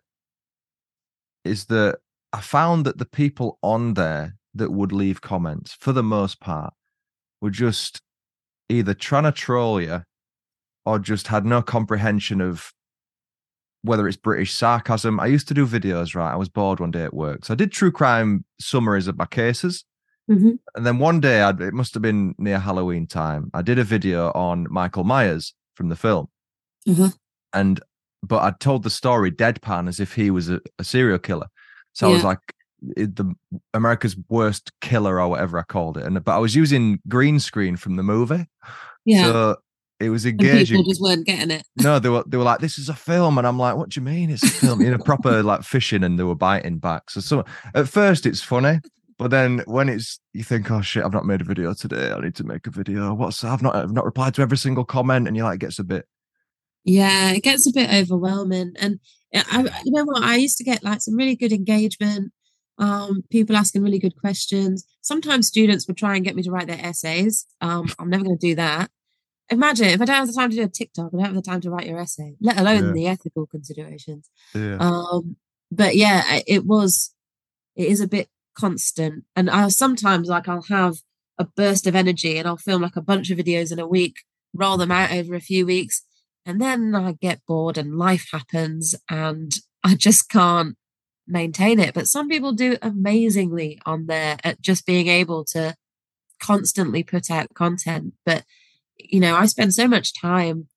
is that I found that the people on there that would leave comments, for the most part, were just either trying to troll you or just had no comprehension of whether it's British sarcasm. I used to do videos, right? I was bored one day at work. So I did true crime summaries of my cases. Mm-hmm. And then one day, I'd, it must have been near Halloween time, I did a video on Michael Myers from the film. Mm-hmm. And, but I'd told the story deadpan as if he was a, a serial killer. So Yeah. I was like, it, the America's worst killer or whatever I called it. And, but I was using green screen from the movie. Yeah. So it was And engaging. people just weren't getting it. No, they were they were like, this is a film. And I'm like, what do you mean it's a film? You know, proper like fishing, and they were biting back. So, so at first it's funny, but then when it's, you think, oh shit, I've not made a video today. I need to make a video. What's, I've not, I've not replied to every single comment. And you're like, it gets a bit. Yeah, it gets a bit overwhelming. And I, you know what? I used to get like some really good engagement. Um, people asking really good questions. Sometimes students would try and get me to write their essays. Um, I'm never going to do that. Imagine if I don't have the time to do a TikTok, I don't have the time to write your essay, let alone Yeah. the ethical considerations. Yeah. Um, but yeah, it was, it is a bit constant. And I sometimes like I'll have a burst of energy and I'll film like a bunch of videos in a week, roll them out over a few weeks, and then I get bored and life happens and I just can't maintain it. But some people do amazingly on there at just being able to constantly put out content. But you know, I spend so much time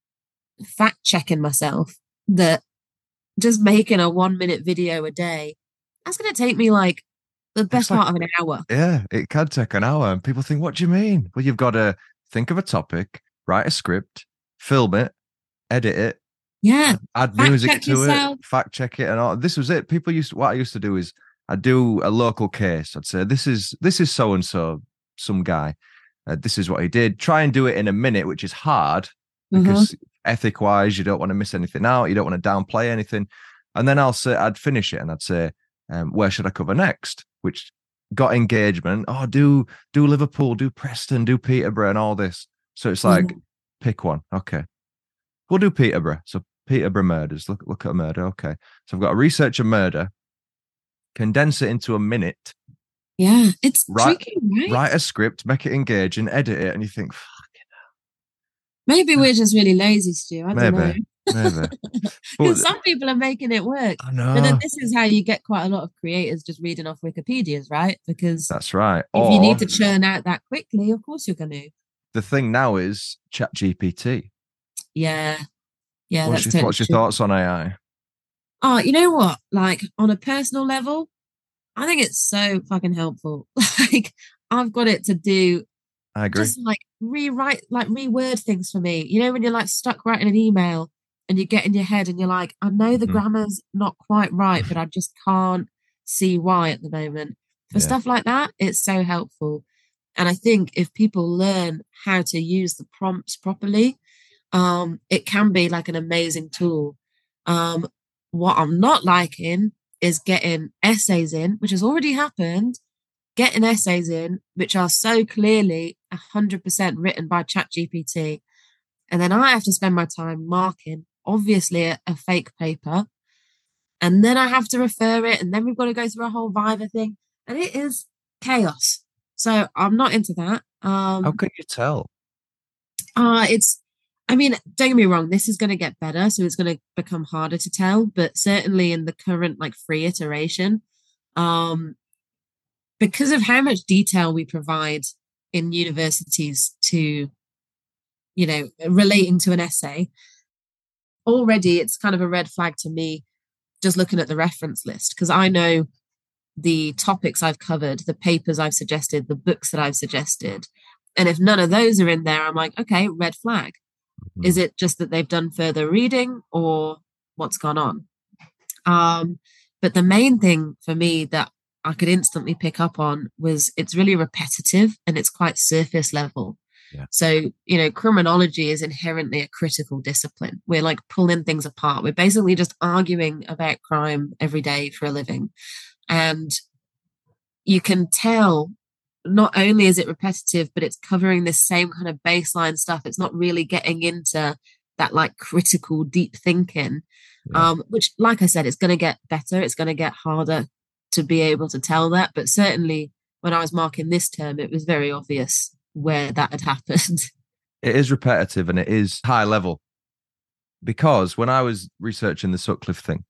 fact checking myself that just making a one minute video a day, that's going to take me like the best like- part of an hour. Yeah, it can take an hour. And people think, what do you mean? Well, you've got to think of a topic, write a script, film it, edit it, Yeah. add Fact music check to yourself. it, fact check it, and all. This was it. People used to, what I used to do is I'd do a local case. I'd say, this is this is so and so, some guy. Uh, this is what he did. Try and do it in a minute, which is hard because ethic wise, you don't want to miss anything out. You don't want to downplay anything. And then I'll say, I'd finish it and I'd say, um, where should I cover next? Which got engagement. Oh, do do Liverpool, do Preston, do Peterborough, and all this. So it's like, Mhm. pick one. Okay, we'll do Peterborough. So Peterborough murders. Look look at a murder. Okay, so I've got to research a murder, condense it into a minute, Yeah. It's Right- tricky, right? write a script, make it engaging, edit it, and you think, Maybe we're just really lazy, Stu. I don't maybe, know. maybe. But Because some people are making it work. I But then know this is how you get quite a lot of creators just reading off Wikipedias, right? Because that's right. if Or you need to churn out that quickly, of course you're going to. the thing now is Chat G P T. Yeah. Yeah, What's that's your, totally what's your true. thoughts on A I? Oh, you know what? Like on a personal level, I think it's so fucking helpful. Like I've got it to do I agree. just like rewrite, like reword things for me. You know, when you're like stuck writing an email and you get in your head and you're like, I know the Mhm. grammar's not quite right, but I just can't see why at the moment. For Yeah. stuff like that, it's so helpful. And I think if people learn how to use the prompts properly, um, it can be like an amazing tool. Um, what I'm not liking is getting essays in, which has already happened, getting essays in, which are so clearly one hundred percent written by ChatGPT. And then I have to spend my time marking, obviously, a, a fake paper. And then I have to refer it. And then we've got to go through a whole Viva thing. And it is chaos. So I'm not into that. Um, How can you tell? Uh, it's, I mean, don't get me wrong, this is going to get better. So it's going to become harder to tell. But certainly in the current like free iteration, um, because of how much detail we provide in universities to, you know, relating to an essay, already it's kind of a red flag to me just looking at the reference list, because I know the topics I've covered, the papers I've suggested, the books that I've suggested. And if none of those are in there, I'm like, okay, red flag. Mm-hmm. Is it just that they've done further reading or what's gone on? Um, but the main thing for me that I could instantly pick up on was it's really repetitive and it's quite surface level. Yeah. So, you know, criminology is inherently a critical discipline. We're like pulling things apart. We're basically just arguing about crime every day for a living. And you can tell not only is it repetitive, but it's covering the same kind of baseline stuff. It's not really getting into that like critical, deep thinking, yeah. um, which, like I said, it's going to get better. It's going to get harder to be able to tell that. But certainly when I was marking this term, it was very obvious where that had happened. It is repetitive and it is high level, because when I was researching the Sutcliffe thing,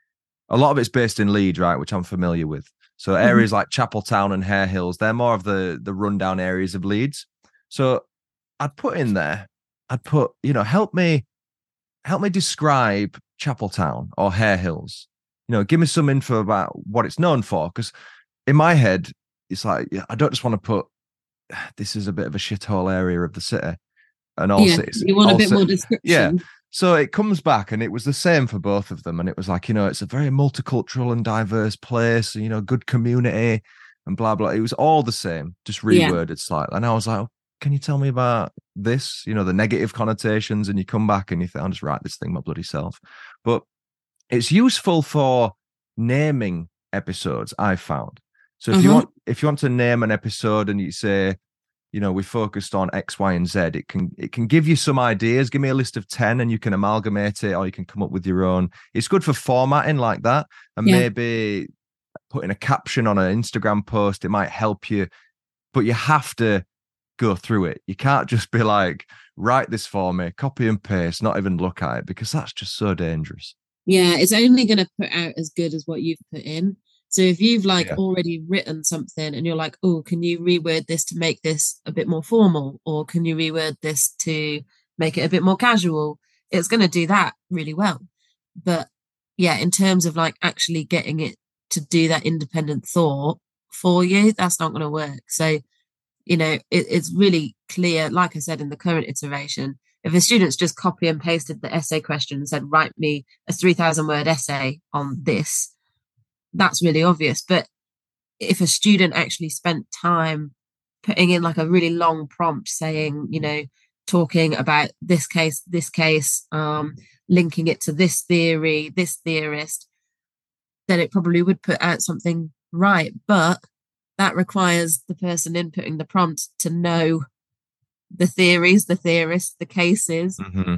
a lot of it's based in Leeds, right, which I'm familiar with. So areas mm-hmm. like Chapeltown and Hare Hills, they're more of the the rundown areas of Leeds. So I'd put in there, I'd put, you know, help me, help me describe Chapeltown or Hare Hills. You know, give me some info about what it's known for. Because in my head, it's like, I don't just want to put, this is a bit of a shithole area of the city. And all yeah, cities. You want all a bit ci- more description. Yeah. So it comes back and it was the same for both of them. And it was like, you know, it's a very multicultural and diverse place, you know, good community and blah, blah. It was all the same, just reworded yeah. slightly. And I was like, oh, can you tell me about this? You know, the negative connotations. And you come back and you think, I'll just write this thing my bloody self. But it's useful for naming episodes, I found. So if uh-huh. you want, if you want to name an episode and you say, you know, we focused on X, Y, and Z, it can it can give you some ideas. Give me a list of ten and you can amalgamate it, or you can come up with your own. It's good for formatting like that. And yeah. maybe putting a caption on an Instagram post, it might help you, but you have to go through it. You can't just be like, write this for me, copy and paste, not even look at it, because that's just so dangerous. Yeah, it's only going to put out as good as what you've put in. So if you've like yeah. already written something and you're like, oh, can you reword this to make this a bit more formal? Or can you reword this to make it a bit more casual? It's going to do that really well. But yeah, in terms of like actually getting it to do that independent thought for you, that's not going to work. So, you know, it, it's really clear, like I said, in the current iteration, if a student's just copy and pasted the essay question and said, write me a three thousand word essay on this, that's really obvious. But if a student actually spent time putting in like a really long prompt saying, you know, talking about this case, this case, um, linking it to this theory, this theorist, then it probably would put out something right. But that requires the person inputting the prompt to know the theories, the theorists, the cases. Mm-hmm.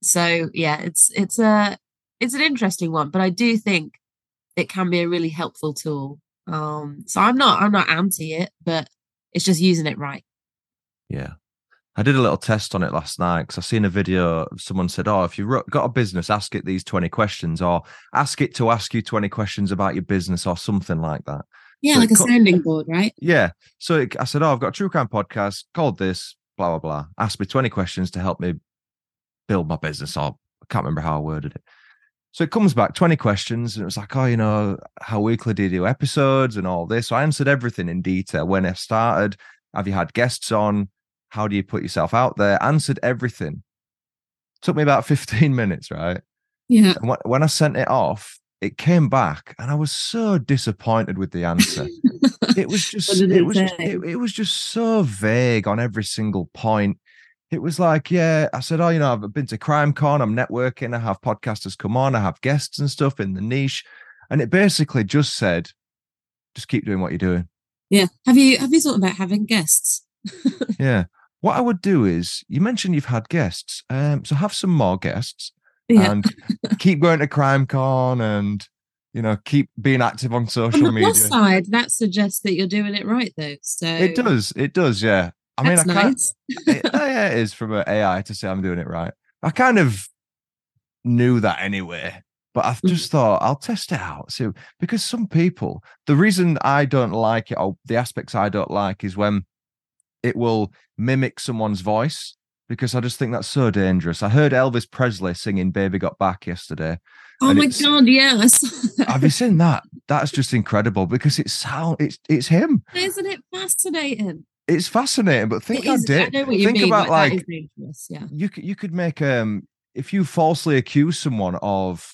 So yeah, it's it's a it's an interesting one, but I do think it can be a really helpful tool. Um, so I'm not I'm not anti it, but it's just using it right. Yeah. I did a little test on it last night because I seen a video of someone said, oh, if you've got a business, ask it these twenty questions, or ask it to ask you twenty questions about your business or something like that. Yeah, so like a co- sounding board, right? Yeah. So it, I said, oh, I've got a true crime podcast called this, blah, blah, blah. Ask me twenty questions to help me build my business. Or I can't remember how I worded it. So it comes back twenty questions, and it was like, oh, you know, how weekly do you do episodes and all this? So I answered everything in detail. When I started, have you had guests on? How do you put yourself out there? Answered everything. Took me about fifteen minutes, right? Yeah. And wh- when I sent it off, it came back, and I was so disappointed with the answer. It was just, What did it it was, say? just, it, it was just so vague on every single point. It was like, yeah, I said, oh, you know, I've been to CrimeCon, I'm networking, I have podcasters come on, I have guests and stuff in the niche. And it basically just said, just keep doing what you're doing. Yeah. Have you have you thought about having guests? Yeah. What I would do is, you mentioned you've had guests. Um, so have some more guests Yeah. and keep going to CrimeCon and, you know, keep being active on social On the media. plus side, that suggests that you're doing it right, though. So It does. It does. Yeah. I mean, that's I can't, nice. it, yeah, it is from an A I to say I'm doing it right. I kind of knew that anyway, but I've just thought I'll test it out. So, because some people, the reason I don't like it, or the aspects I don't like, is when it will mimic someone's voice, because I just think that's so dangerous. I heard Elvis Presley singing Baby Got Back yesterday. Oh and my it's- God, yeah. I saw that. Have you seen that? That's just incredible, because it's sound, it's it's him. Isn't it fascinating? It's fascinating, but think It is, how da- I know what you think mean. about like, like that is dangerous, yeah. you could you could make um if you falsely accuse someone of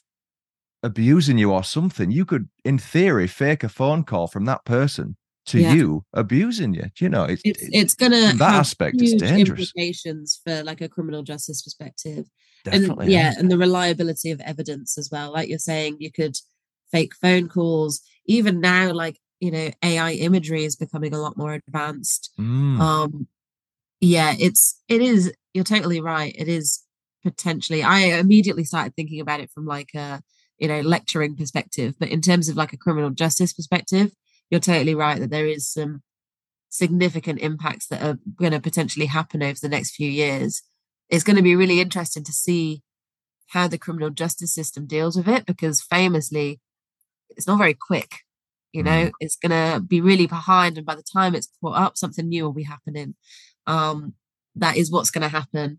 abusing you or something, you could in theory fake a phone call from that person to Yeah. you abusing you. Do you know, it's It's it- it's gonna from that have aspect, it's huge dangerous. implications for like a criminal justice perspective. definitely And yeah, has. and the reliability of evidence as well. Like you're saying, you could fake phone calls. Even now, like, you know, A I imagery is becoming a lot more advanced. Mm. Um, yeah, it's it is. You're totally right. It is potentially. I immediately started thinking about it from like a you know lecturing perspective, but in terms of like a criminal justice perspective, you're totally right that there is some significant impacts that are going to potentially happen over the next few years. It's going to be really interesting to see how the criminal justice system deals with it, because famously, it's not very quick. You know, Mm. it's going to be really behind, and by the time it's caught up, something new will be happening. Um, that is what's going to happen.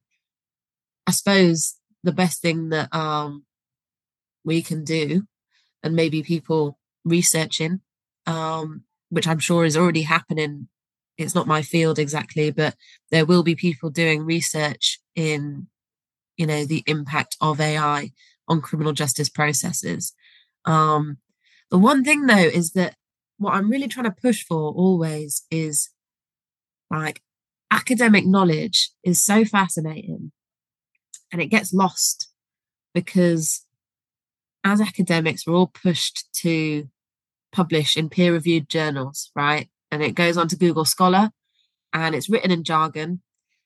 I suppose the best thing that um, we can do, and maybe people researching, um, which I'm sure is already happening. It's not my field exactly, but there will be people doing research in, you know, the impact of A I on criminal justice processes. Um, the one thing though is that what I'm really trying to push for always is like academic knowledge is so fascinating, and it gets lost because as academics, we're all pushed to publish in peer-reviewed journals, right? And it goes on to Google Scholar, and it's written in jargon,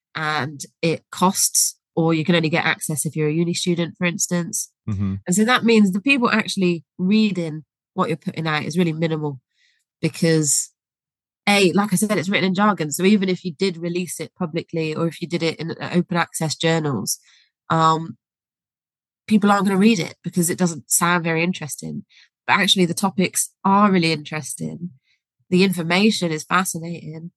and it costs, or you can only get access if you're a uni student, for instance. Mm-hmm. And so that means the people actually reading what you're putting out is really minimal, because A, like I said, it's written in jargon. So even if you did release it publicly, or if you did it in open access journals, um, people aren't going to read it because it doesn't sound very interesting. But actually the topics are really interesting. The information is fascinating.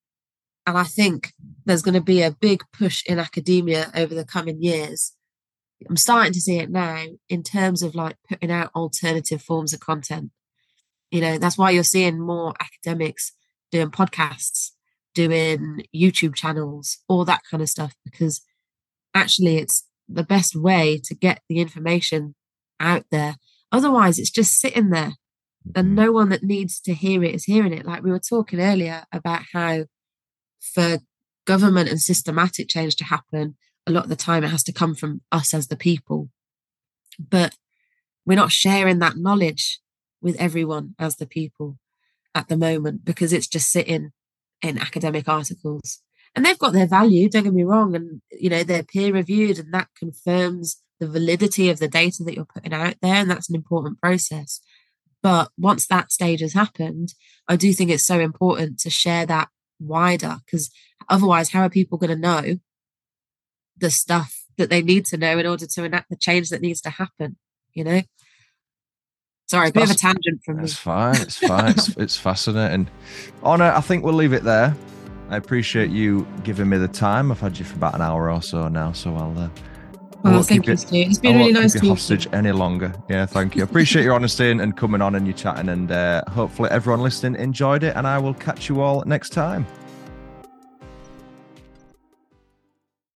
And I think there's going to be a big push in academia over the coming years. I'm starting to see it now in terms of like putting out alternative forms of content. You know, that's why you're seeing more academics doing podcasts, doing YouTube channels, all that kind of stuff, because actually it's the best way to get the information out there. Otherwise, it's just sitting there and no one that needs to hear it is hearing it. Like we were talking earlier about how for government and systematic change to happen, a lot of the time it has to come from us as the people. But we're not sharing that knowledge with everyone as the people at the moment, because it's just sitting in academic articles. And they've got their value, don't get me wrong, and you know they're peer reviewed, and that confirms the validity of the data that you're putting out there, and that's an important process. But once that stage has happened, I do think it's so important to share that wider, because otherwise how are people going to know the stuff that they need to know in order to enact the change that needs to happen? You know, sorry, a bit of a tangent from me. It's fine. It's fine. it's, it's fascinating. Honor, I think we'll leave it there. I appreciate you giving me the time. I've had you for about an hour or so now, so I'll uh, Well, won't thank keep you, it- Stu. It's I been really won't nice keep you talking. hostage any longer. Yeah, thank you. Appreciate your honesty and, and coming on and you chatting, and uh, hopefully everyone listening enjoyed it, and I will catch you all next time.